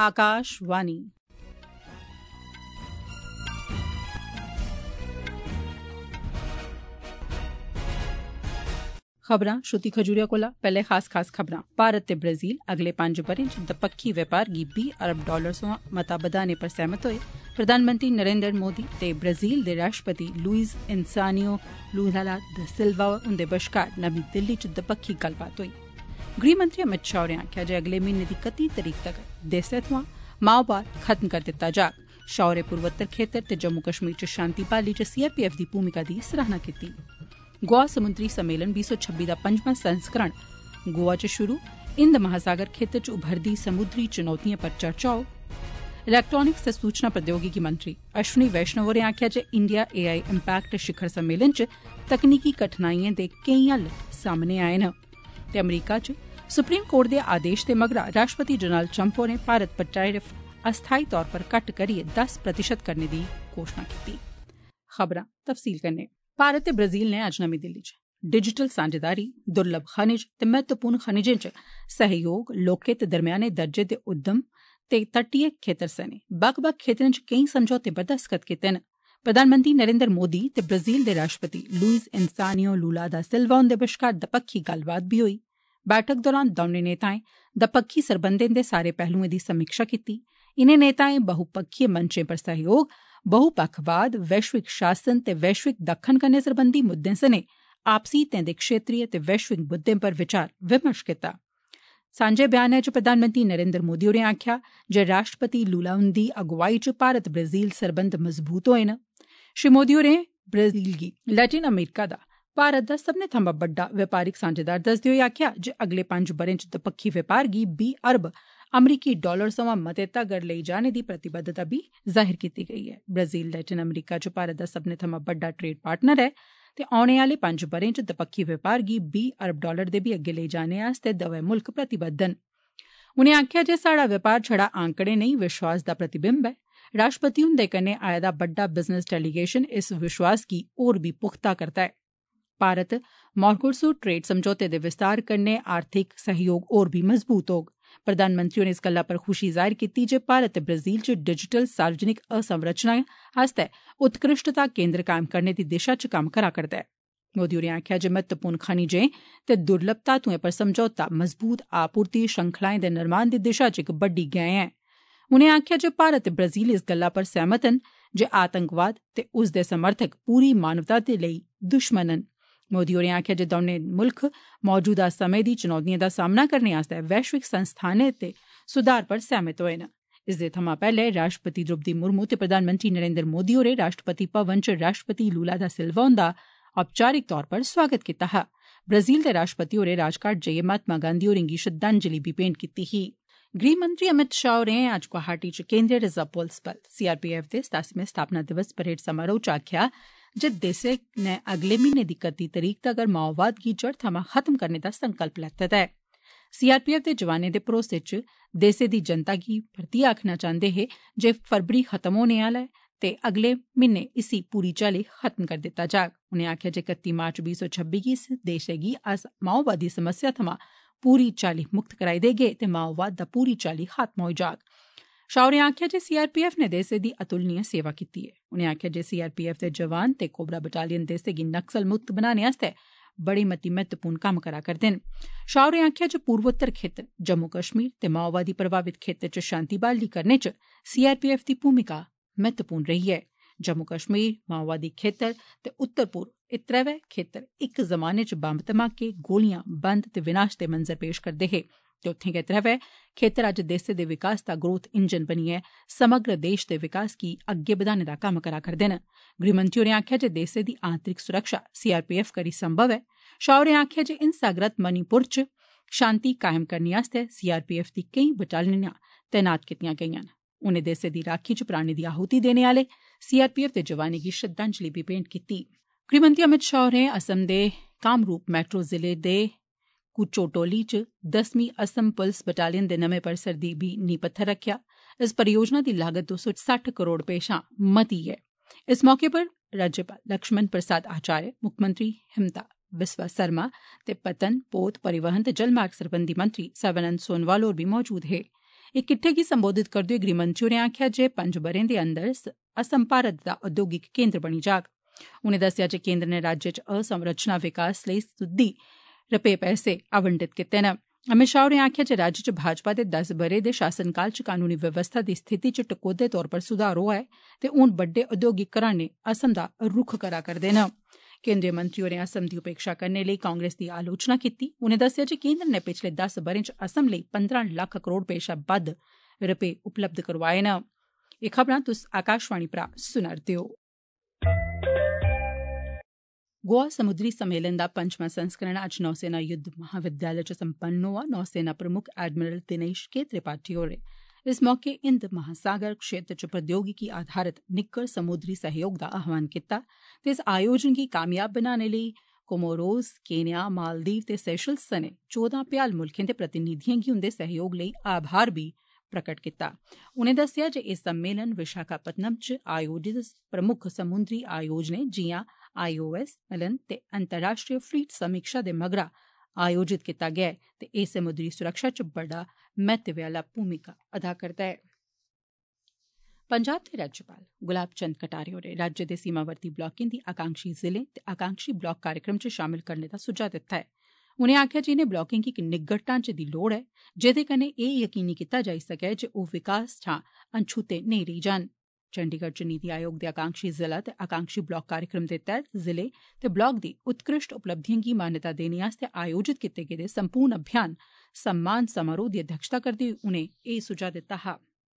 आकाशवाणी। खबरां श्रुति खजूरिया कोला। पैह्ले खास खबरां। भारत ते ब्राजील अगले 5 ब'रें च दपक्खी व्यापार गी $20 अरब सोयां मता बधाने पर सैह्मत होए। प्रधानमंत्री नरेंद्र मोदी ते ब्राजील दे राष्ट्रपति लुइज इनासियो लुला दा सिल्वा हुंदे बश्कार नमीं दिल्ली च दपक्खी गल्लबात होई। गृहमंत्री अमित शाह होरें आखेआ जे अगले म्हीने दी 31 तरीक तगर देसै थमां माओवाद खत्म करी दित्ता जाग। शाह होरें पूर्वोत्तर खेतर ते जम्मू कश्मीर च शांति बहाली च सीआरपीएफ दी भूमिका दी सराहना कीती। गोआ समुद्री सम्मेलन 2026 दा 5वां संस्करण गोआ च शुरू। हिंद महासागर खेतर च उभरदी समुद्री चुनौतिएं पर चर्चा होग। इलैक्ट्रानिक्स ते सूचना प्रौद्योगिकी मंत्री अश्विनी वैष्णव होरें आखेआ जे इंडिया एआई इम्पैक्ट शिखर सम्मेलन च तकनीकी कठिनाइएं दे केई हल सामने आए न। ते अमरीका च सुप्रीम कोर्ट दे आदेश दे मगरा राष्ट्रपति डोनाल्ड ट्रंप होरें भारत पर टैरिफ अस्थायी तौर पर घट्ट करियै 10% करने दी घोषणा कीती। खबरां तफसील कन्नै। भारत ते ब्राजील ने अज्ज नमीं दिल्ली च डिजिटल सांझेदारी, दुर्लभ खनिज ते महत्वपूर्ण खनिजें च सहयोग, लौह्के ते दरम्याने दर्जे दे उद्यम ते तटीय खेतर सने बक्ख बक्ख खेतरें च केई समझौते पर दस्तखत कीते न। प्रधानमंत्री नरेंद्र मोदी ते ब्राजील दे राष्ट्रपति लुइज इनासियो लुला दा सिल्वा हुंदे बश्कार दपक्खी गल्लबात बी होई। बैठक दौरान दौनें नेताएं दपक्खी सरबंधें दे सारे पहलुएं दी समीक्षा कीती। इनें नेताएं बहुपक्षीय मंचें पर सहयोग, बहुपक्षवाद, वैश्विक शासन ते वैश्विक दक्खन कन्नै सरबंधी मुद्दें सने आपसी हितें दे क्षेत्रीय ते वैश्विक मुद्दें पर विचार विमर्श कीता। सांझे बयानै च प्रधानमंत्री नरेंद्र मोदी होरें आखेआ जे राष्ट्रपति लुला हुंदी अगुवाई च भारत ब्राजील सरबंध मजबूत होए न। श्री मोदी होरें ब्राजील गी लैटिन अमेरिका दा भारत दा सब्भनें थमां बड्डा व्यापारिक सांझेदार दस्सदे होई आखेआ जे अगले 5 ब'रें च दपक्खी व्यापार गी $20 अरब अमरीकी डॉलर सोयां मते तगर लेई जाने दी प्रतिबद्धता बी जाहिर कीती गेई ऐ। ब्राजील लैटिन अमेरिका च भारत दा सब्भनें थमां बड्डा ट्रेड पार्टनर ऐ ते औने आह्ले 5 ब'रें च दपक्खी व्यापार गी $20 अरब दे बी अग्गे लेई जाने आस्तै दवै मुल्ख प्रतिबद्ध न। उनें आखेआ जे साढ़ा व्यापार छड़ा आंकड़े नेईं, विश्वास दा प्रतिबिंब ऐ। राष्ट्रपति हुंदे कन्नै आए दा बड्डा बिजनेस डेलीगेशन इस विश्वास गी होर बी पुख्ता करदा ऐ। भारत मर्कोसुर ट्रेड समझौते दे विस्तार कन्नै आर्थिक सहयोग होर बी मजबूत होग। प्रधानमंत्री होरें इस गल्ला पर खुशी जाहिर कीती जे भारत ते ब्राजील च डिजिटल सार्वजनिक अवसंरचना आस्तै उत्कृष्टता केन्द्र कायम करने दी दिशा च कम्म करा करदा ऐ। मोदी होरें आखेआ जे महत्वपूर्ण खनिजें ते दुर्लभ धातुएं पर समझौता मजबूत आपूर्ति श्रृंखलाएं दे निर्माण दी दिशा च इक बड्डी गैं ऐ। उनें आखेआ जे भारत ते ब्राजील इस गल्ला पर सैह्मत न जे आतंकवाद ते उसदे समर्थक पूरी मानवता दे लेई दुश्मन न। मोदी होरें आखेआ जे दौनें मुल्ख मौजूदा समें दी चुनौतिएं दा सामना करने आस्तै वैश्विक संस्थानें ते सुधार पर सैह्मत होए न। इसदे थमां पैह्ले राष्ट्रपति द्रौपदी मुर्मू ते प्रधानमंत्री नरेंद्र मोदी होरें राष्ट्रपति भवन च राष्ट्रपति लुला दा सिल्वा हुंदा औपचारिक तौर पर स्वागत कीता हा। ब्राजील दे राष्ट्रपति होरें राजघाट जाइयै महात्मा गांधी होरें गी श्रद्धांजलि बी भेंट कीती ही। गृहमंत्री अमित शाह होरें अज्ज गुवाहाटी च केंद्रीय रिजर्व पुलस बल सीआरपीएफ दे 87वें स्थापना दिवस परेड समारोह च आखेआ जे देसै नै अगले म्हीने दी 31 तरीक तगर माओवाद गी जड़ थमां खत्म करने दा संकल्प लैते दा ऐ। सीआरपीएफ दे जवानें दे भरोसे च देसै दी जनता गी परतियै आखना चांहदे हे जे फरवरी खत्म होने आह्ला ऐ ते अगले म्हीने इसी पूरी चाल्ली खत्म करी दित्ता जाग। उनें आखेआ जे 31 मार्च 2026 गी इस देशै गी अस माओवादी समस्या थमां पूरी चाल्ली मुक्त कराई देगे ते माओवाद दा पूरी चाल्ली खात्मा होई जाग। शाह होरें आखेआ जे सीआरपीएफ ने देसै दी अतुलनीय सेवा कीती ऐ। उनें आखेआ जे सीआरपीएफ दे जवान ते कोबरा बटालियन देसै गी नक्सल मुक्त बनाने आस्तै बड़ी मती महत्वपूर्ण कम्म करा करदे न। शाह होरें आखेआ जे पूर्वोत्तर खेतर, जम्मू कश्मीर ते माओवादी प्रभावित खेतर च शांति बहाली करने च सीआरपीएफ दी भूमिका महत्वपूर्ण रेही ऐ। जम्मू कश्मीर, माओवादी खेतर ते उत्तर पूर्व एह् त्रैवै खेतर इक जमाने च बम्ब धमाके, गोलियां, बंद ते विनाश दे मंजर पेश करदे हे ते उत्थें गै त्रैवै खेतर अज्ज देसै दे विकास दा ग्रोथ इंजन बनियै समग्र देश दे विकास गी अग्गे बधाने दा कम्म करा करदे न। गृहमंत्री होरें आखेआ जे देसै दी आंतरिक सुरक्षा सीआरपीएफ करी संभव ऐ। शाह होरें आखेआ जे हिंसाग्रस्त मणिपुर च शांति कायम करने आस्तै सीआरपीएफ दी केई बटालियनां तैनात कीतियां गेईआं न। उनें देसै दी राक्खी च प्राणें दी आहुति देने आह्ले सीआरपीएफ दे जवानें गी श्रद्धांजलि बी भेंट कीती। गृहमंत्री अमित शाह होरें असम दे कामरूप मेट्रो जिले दे कुचोटोली च 10वीं असम पुलस बटालियन दे नमें परिसर दी बी नींह पत्थर रखेआ। इस परियोजना दी लागत 260 करोड़ रपेऽ शा मती ऐ। इस मौके पर राज्यपाल लक्ष्मण प्रसाद आचार्य, मुक्खमंत्री हिमंता बिस्वा सरमा ते पतन, पोत, परिवहन ते जलमार्ग सरबंधी मंत्री सर्बानंद सोनोवाल होर बी मौजूद हे। इक किट्ठे गी संबोधित करदे होई गृहमंत्री होरें आखेआ जे 5 ब'रें दे अंदर असम भारत दा औद्योगिक केन्द्र बनी जाग। उनें दस्सेआ जे केन्द्र ने राज्य च असंरचना विकास लेई सुद्दी रपे पैसे आवंटित कीते न। अमित शाह होरें आखेआ जे राज्य च भाजपा दे 10 ब'रे दे शासनकाल च कानूनी व्यवस्था दी स्थिति च टकोह्दे तौर पर सुधार होआ ऐ ते हून बड्डे औद्योगिक घराने असम दा रुख करा करदे न। केन्द्रीय मंत्री होरें असम दी उपेक्षा करने लेई कांग्रेस दी आलोचना कीती। उनें दस्सेआ जे केन्द्र ने पिछले 10 ब'रें च असम लेई 15 लक्ख करोड़ रपे शा बद्द रपे उपलब्ध करोआए न। एह् खबरां तुस आकाशवाणी परा सुना'रदे ओ। गोवा समुद्री सम्मेलन दा 5मां संस्करण अज्ज नौसेना युद्ध महाविद्यालय च संपन्न होआ। नौसेना प्रमुख एडमिरल दिनेश के त्रिपाठी होरें इस मौके हिंद महासागर क्षेत्र च प्रौद्योगिकी आधारित निग्गर समुद्री सहयोग दा आह्वान कीता ते इस आयोजन गी कामयाब बनाने लेई कोमोरोस, केन्या, मालदीव ते सेशल्स सने 14 भ्याल मुल्खें दे प्रतिनिधिएं गी उंदे सहयोग लेई आभार बी प्रकट कीता। उनें दस्सेआ जे एह् सम्मेलन विशाखापत्तनम च आयोजित प्रमुख समुद्री आयोजनें जियां IOS सम्मेलन ते अंतर्राष्ट्रीय फ्लीट समीक्षा दे मगरा आयोजित कीता गेआ ऐ ते एह् समुद्री सुरक्षा च बड़ा महत्व आह्ला भूमिका अदा करदा ऐ। पंजाब दे राज्यपाल गुलाब चंद कटारिया होरें राज्य दे सीमावर्ती ब्लाकें दी आकांक्षी जिलें ते आकांक्षी ब्लाक कार्यक्रम च शामल करने दा सुझाव दित्ता ऐ। उनें आखेआ जे इनें ब्लाकें गी इक निग्गर ढांचे दी लोड़ ऐ जेह्दे कन्नै एह् यकीनी कीता जाई सकै जे ओह् विकास थमां अनछूते नेईं रेई जान। चंडीगढ़ च नीति आयोग दे आकांक्षी जिला ते आकांक्षी ब्लाक कार्यक्रम दे तैह्त जिले ते ब्लाक दी उत्कृष्ट उपलब्धिएं गी मान्यता देने आस्तै आयोजित कीते गेदे संपूर्ण अभियान सम्मान समारोह दी अध्यक्षता करदे होई उनें एह् सुझाव दित्ता हा।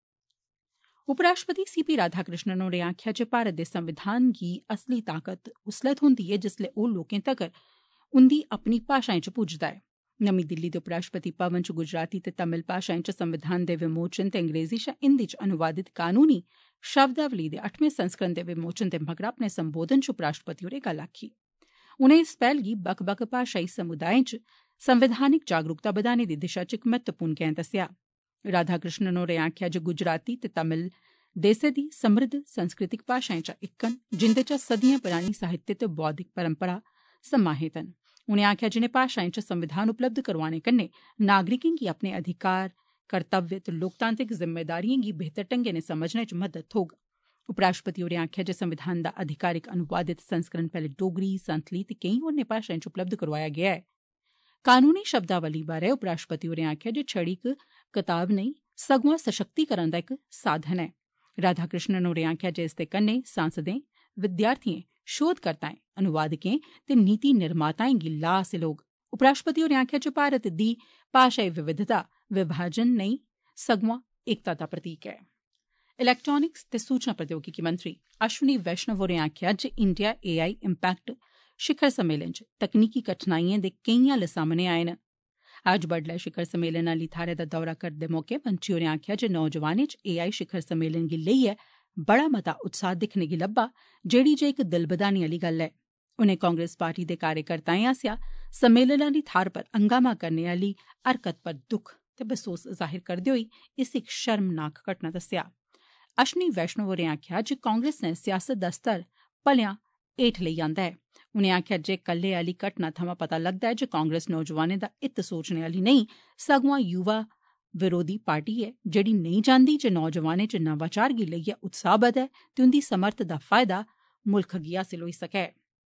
उपराष्ट्रपति CP राधाकृष्णन होरें आखेआ जे भारत दे संविधान गी असली ताकत उसलै थ्होंदी ऐ जिसलै ओह् लोकें तगर उंदी अपनी भाषाएं च पुजदा ऐ। नमीं दिल्ली दे उपराष्ट्रपति भवन च गुजराती ते तमिल भाषाएं च संविधान दे विमोचन ते अंग्रेजी शा हिंदी च अनुवादित कानूनी शब्दावली दे 8वें संस्करण दे विमोचन दे मगरा अपने संबोधन च उपराष्ट्रपति होरें गल्ल आखी। उनें इस पैह्ल गी बक्ख बक्ख भाषाई समुदायें च संवैधानिक जागरूकता बधाने दी दिशा च इक महत्वपूर्ण गैंह दस्सेआ। राधाकृष्णन होरें आखेआ जे गुजराती ते तमिल देसै दी समृद्ध सांस्कृतिक भाषाएं चा इक न जिंदे च सदियां परानी साहित्य ते बौद्धिक परंपरा समाहित न। उनें आखेआ जिनें भाषाएं च संविधान उपलब्ध करोआने कन्नै नागरिकें गी अपने अधिकार, कर्तव्य ते लोकतांत्रिक जिम्मेदारिएं गी बेहतर ढंगै नै समझने च मदद थ्होग। उपराष्ट्रपति होरें आखेआ जे संविधान दा अधिकारिक अनुवादित संस्करण पैह्ले डोगरी, संथली ते केईं होरनें भाषाएं च उपलब्ध करोआया गेआ ऐ। कानूनी शब्दावली बारै उपराष्ट्रपति होरें आखेआ जे छड़ी इक कताब नेईं सगुआं सशक्तिकरण दा इक साधन ऐ। राधाकृष्णन होरें आखेआ जे इसदे कन्नै सांसदें, विद्यार्थिएं, शोधकर्ताएं, अनुवादकें ते नीति निर्माताएं गी लाह् हासल होग। उपराष्ट्रपति होरें आखेआ जे भारत दी भाषाई विविधता विभाजन नेईं सगुआं एकता दा प्रतीक ऐ। इलैक्ट्रानिक्स ते सूचना प्रौद्योगिकी मंत्री अश्विनी वैष्णव होरें आखेआ जे इंडिया AI इम्पैक्ट शिखर सम्मेलन च तकनीकी कठिनाइएं दे केईं हल्ल सामने आए न। अज्ज बड्डलै शिखर सम्मेलन आह्ली थाह्रै दा दौरा करदे मौके मंत्री होरें आखेआ जे नौजवानें च AI शिखर सम्मेलन गी लेइयै बड़ा मता उत्साह दिक्खने गी लब्भा जेह्ड़ी जे इक दिल बधाने आह्ली गल्ल ऐ। उनें कांग्रेस पार्टी दे कार्यकर्ताएं आसेआ सम्मेलन आह्ली थाह्र पर हंगामा करने आह्ली हरकत पर दुख ते बसोस जाहिर करदे होई इसी इक शर्मनाक घटना दस्सेआ। अश्विनी वैष्णव होरें आखेआ जे कांग्रेस नै सियासत दा स्तर भलेआं हेठ लेई आंदा ऐ। उनें आखेआ जे कल्लै आह्ली घटना थमां पता लगदा ऐ जे कांग्रेस नौजवानें दा हित सोचने आह्ली नेईं सगुआं युवा विरोधी पार्टी ऐ जेह्ड़ी नेईं चांह्दी जे नौजवानें च नवाचार गी लेइयै उत्साह बधै ते उंदी समर्थ दा फायदा मुल्ख गी हासल होई सकै।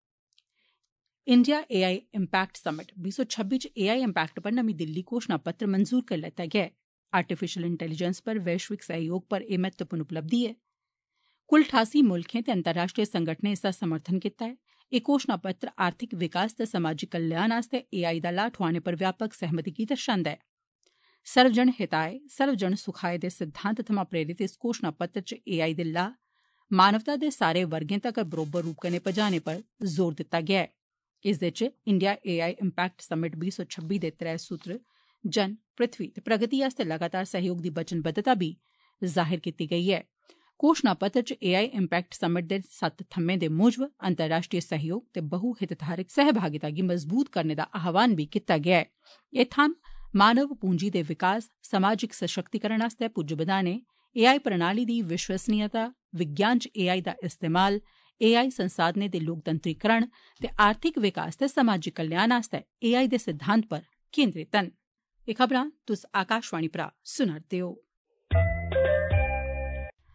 इंडिया AI इम्पैक्ट समिट 2026 च AI इम्पैक्ट पर नमीं दिल्ली घोषणा पत्र मंजूर करी लैता गेआ ऐ। आर्टिफिशियल इंटेलिजेंस पर वैश्विक सहयोग पर एह् महत्वपूर्ण उपलब्धि ऐ। कुल 88 मुल्खें ते अंतर्राष्ट्रीय संगठनें इसदा समर्थन कीता ऐ। एह् घोषणा पत्र आर्थिक विकास ते समाजी कल्याण आस्तै AI दा लाह् ठोआने पर व्यापक सहमति गी दर्शांदा ऐ। सर्वजन हिताय सर्वजन सुखाय दे सिद्धांत थमां प्रेरित इस घोषणा पत्र च AI दे लाह् मानवता दे सारे वर्गें तगर बरोबर रूप कन्नै पजाने पर जोर दित्ता गेआ ऐ। इसदे च इंडिया AI इम्पैक्ट समिट 2026 दे 3 सूत्र जन, पृथ्वी ते प्रगति आस्तै लगातार सहयोग दी वचनबद्धता बी जाहिर कीती गेई ऐ। घोषणा पत्र च AI इम्पैक्ट समिट दे 7 थम्में दे मूजब अंतर्राष्ट्रीय सहयोग ते बहु हितधारक सहभागिता गी मजबूत करने दा आह्वान बी कीता गेआ ऐ। एह् थम्म मानव पूंजी दे विकास, समाजिक सशक्तिकरण आस्तै पुज्ज बधाने, AI प्रणाली दी विश्वसनीयता, विज्ञान च AI दा इस्तेमाल, AI संसाधनें दे लोकतंत्रीकरण ते आर्थिक विकास ते समाजिक कल्याण आस्तै AI दे सिद्धांत पर केंद्रित न। एह् खबरां तुस आकाशवाणी परा सुना'रदे ओ।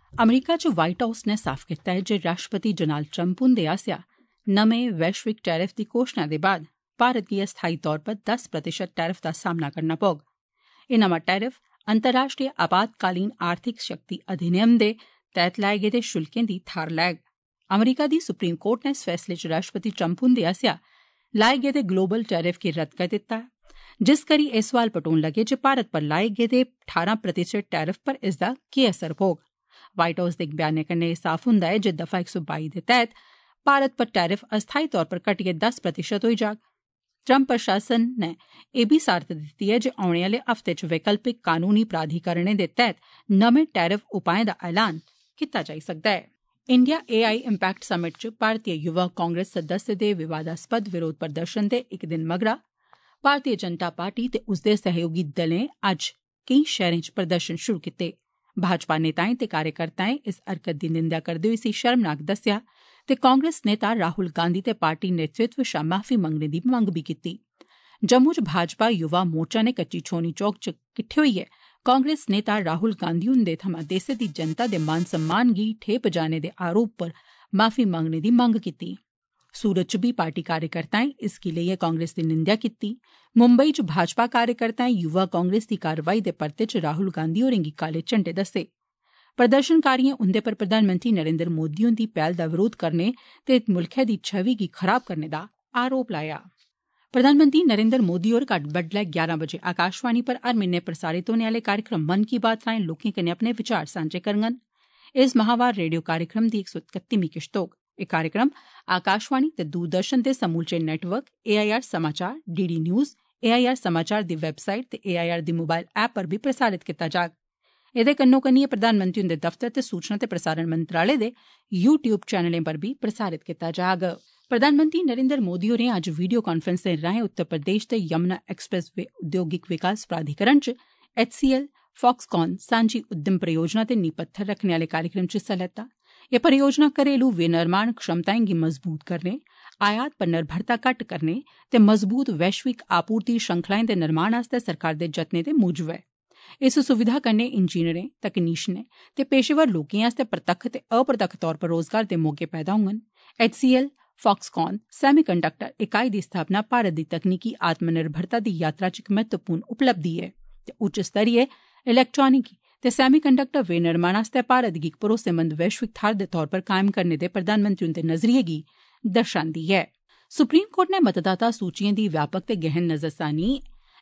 अमरीका च व्हाइट हाउस नै साफ कीता ऐ जे राष्ट्रपति डोनाल्ड ट्रंप हुंदे आसेआ नमें वैश्विक टैरिफ दी घोषणा दे बाद भारत गी अस्थायी तौर पर 10% टैरिफ दा सामना करना पौग। एह् नमां टैरिफ अंतर्राष्ट्रीय आपातकालीन आर्थिक शक्ति अधिनियम दे तैह्त लाए गेदे शुल्कें दी थाह्र लैग। अमरीका दी सुप्रीम कोर्ट नै इस फैसले च राष्ट्रपति ट्रंप हुंदे आसेआ लाए गेदे ग्लोबल टैरिफ गी रद्द करी दित्ता ऐ, जिस करी एह् सोआल पटोन लगे जे भारत पर लाए गेदे 18% टैरिफ पर इसदा केह् असर पौग। व्हाइट हाउस दे इक बयानै कन्नै एह् साफ हुंदा ऐ जे दफा 122 दे तैह्त भारत पर टैरिफ अस्थायी तौर पर घटियै 10% होई जाग। ट्रंप प्रशासन नै एह् बी सारत दित्ती ऐ जे औने आह्ले हफ्ते च वैकल्पिक कानूनी प्राधिकरणें दे तैह्त नमें टैरिफ उपाएं दा ऐलान कीता जाई सकदा ऐ। इंडिया AI इम्पैक्ट समिट च भारतीय युवा कांग्रेस सदस्य दे विवादास्पद विरोध प्रदर्शन दे इक दिन मगरा भारतीय जनता पार्टी ते उसदे सहयोगी दलें अज्ज केईं शैह्रें च प्रदर्शन शुरू कीते। भाजपा नेताएं ते कार्यकर्ताएं इस हरकत दी निंदेआ करदे होई इसी शर्मनाक दस्सेआ ते कांग्रेस नेता राहुल गांधी ते पार्टी नेतृत्व शा माफी मंगने दी मंग बी कीती। जम्मू च भाजपा युवा मोर्चा ने कच्ची छौनी चौक च किट्ठे होइयै कांग्रेस नेता राहुल गांधी हुंदे थमां देसै दी जनता दे मान सम्मान गी ठे पजाने दे आरोप पर माफी मंगने दी मंग कीती। सूरत च बी पार्टी कार्यकर्ताएं इसगी लेइयै कांग्रेस दी निंदेआ कीती। मुंबई च भाजपा कार्यकर्ताएं युवा कांग्रेस दी कारवाई दे परते च राहुल गांधी होरें गी काले झंडे दस्से। प्रदर्शनकारिएं उंदे पर प्रधानमंत्री नरेंद्र मोदी हुंदी पैह्ल दा विरोध करने ते मुल्खै दी छवि गी खराब करने दा आरोप लाया। प्रधानमंत्री नरेंद्र मोदी होर कल बड्डलै 11 बजे आकाशवाणी पर हर म्हीने प्रसारित होने आह्ले कार्यक्रम मन की बात राएं लोकें कन्नै अपने विचार सांझे करङन। इस माहवार रेडियो कार्यक्रम दी 131वीं किश्त होग। एह् कार्यक्रम आकाशवाणी ते दूरदर्शन दे समूलचे नेटवर्क, AIR समाचार, DD न्यूज, AIR समाचार दी वैबसाइट ते AIR दी मोबाइल ऐप पर बी प्रसारित कीता जाग। एह्दे कन्नो कन्नी प्रधानमंत्री हुंदे दफ्तर ते सूचना ते प्रसारण मंत्रालय दे YouTube चैनलें पर बी प्रसारित कीता जाग। प्रधानमंत्री नरेंद्र मोदी होरें अज्ज वीडियो कांफ्रेंसिंग राएं उत्तर प्रदेश दे यमुना एक्सप्रेस वे औद्योगिक विकास प्राधिकरण च HCL फॉक्सकॉन सांझी उद्यम परियोजना ते नींह पत्थर रक्खने आह्ले कार्यक्रम च हिस्सा लैता। एह् परियोजना घरेलू विनिर्माण क्षमताएं गी मजबूत करने, आयात पर निर्भरता घट्ट करने ते मजबूत वैश्विक आपूर्ति श्रृंखलाएं दे निर्माण आस्तै सरकार दे जतनें दे मूजब ऐ। इस सुविधा कन्नै इंजीनियरें, तकनीशियनें ते पेशेवर लोकें आस्तै परतक्ख ते अप्रतक्ख तौर पर रोजगार दे मौके पैदा होङन। HCL फॉक्सकॉन सेमीकंडक्टर इकाई दी स्थापना भारत दी तकनीकी आत्मनिर्भरता दी यात्रा च इक महत्वपूर्ण उपलब्धि ऐ ते उच्च स्तरीय इलैक्ट्रानिकी ते सेमीकंडक्टर विनिर्माण आस्तै भारत गी इक भरोसेमंद वैश्विक थाह्र दे तौर पर कायम करने दे प्रधानमंत्री हुंदे नजरिये गी दर्शांदी ऐ। सुप्रीम कोर्ट नै मतदाता सूचिएं दी व्यापक ते गहन नजरसानी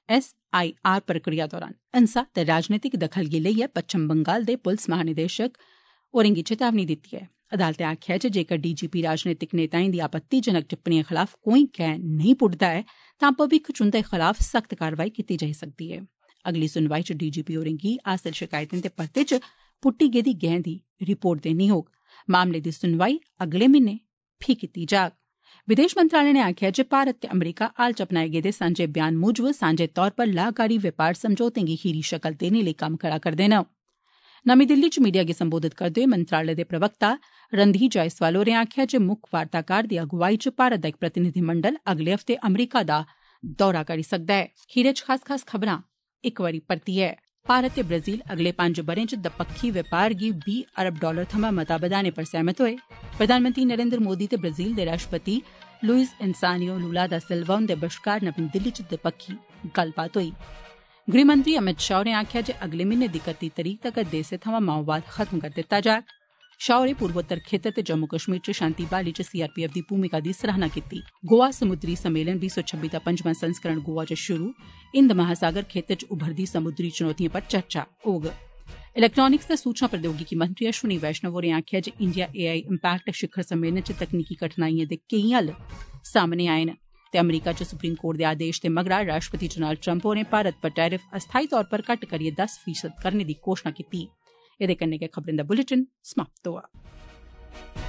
SIR प्रक्रिया दौरान हिंसा ते राजनीतिक दखल गी लेइयै पच्छम बंगाल दे पुलस महानिदेशक होरें गी चेतावनी दित्ती ऐ। अदालतै आखेआ ऐ जे जेकर DGP राजनीतिक नेताएं दी आपत्तिजनक टिप्पणिएं खलाफ कोई गैं नेईं पुट्टदा ऐ तां भविक्ख च उंदे खलाफ सख्त कारवाई कीती जाई सकदी ऐ। अगली सुनवाई च DGP होरें गी हासल शकैतें दे परते च पुट्टी गेदी गैं दी रिपोर्ट देनी होग। मामले दी सुनवाई अगले म्हीने फ्ही कीती जाग। विदेश मंत्रालय नै आखेआ जे भारत ते अमरीका हाल च अपनाए गेदे सांझे बयान मूजब सांझे तौर पर लाभकारी व्यापार समझौतें गी खीरी शक्ल देने लेई कम्म करा करदे न। नमीं दिल्ली च मीडिया गी संबोधित करदे होई मंत्रालय दे प्रवक्ता रणधीर जायसवाल होरें आखेआ जे मुक्ख वार्ताकार दी अगुवाई च भारत दा इक प्रतिनिधिमंडल अगले हफ्ते अमरीका दा दौरा करी सकदा ऐ। खीरै च खास खबरां इक बारी परतियै। भारत ते ब्राजील अगले 5 ब'रें च दपक्खी व्यापार गी $20 अरब थमां मता बधाने पर सैह्मत होए। प्रधानमंत्री नरेंद्र मोदी ते ब्राजील दे राष्ट्रपति लुइस इनसानियो लुला दा सिल्वा हुंदे बश्कार नमीं दिल्ली च दपक्खी गल्लबात होई। गृहमंत्री अमित शाह होरें आखेआ जे अगले म्हीने दी 31 तरीक तगर देसै थमां माओवाद खत्म करी दित्ता जाग। शाह होरें पूर्वोत्तर खेतर ते जम्मू कश्मीर च शांति ब्हाली च CRPF दी भूमिका दी सराहना कीती। गोवा समुद्री सम्मेलन 2026 दा 5वां संस्करण गोवा च शुरू। हिंद महासागर खेतर च उभरदी समुद्री चुनौतिएं पर चर्चा होग। इलैक्ट्रानिक्स ते सूचना प्रौद्योगिकी मंत्री अश्विनी वैष्णव होरें आखेआ जे इंडिया AI इम्पैक्ट शिखर सम्मेलन च तकनीकी कठिनाइएं दे केईं हल सामने आए न ते अमरीका च सुप्रीम कोर्ट दे आदेश दे मगरा राष्ट्रपति डोनाल्ड ट्रंप होरें भारत पर टैरिफ अस्थायी तौर पर घट्ट करियै 10% करने दी घोषणा कीती। एह्दे कन्नै गै खबरें दा बुलेटिन समाप्त होआ।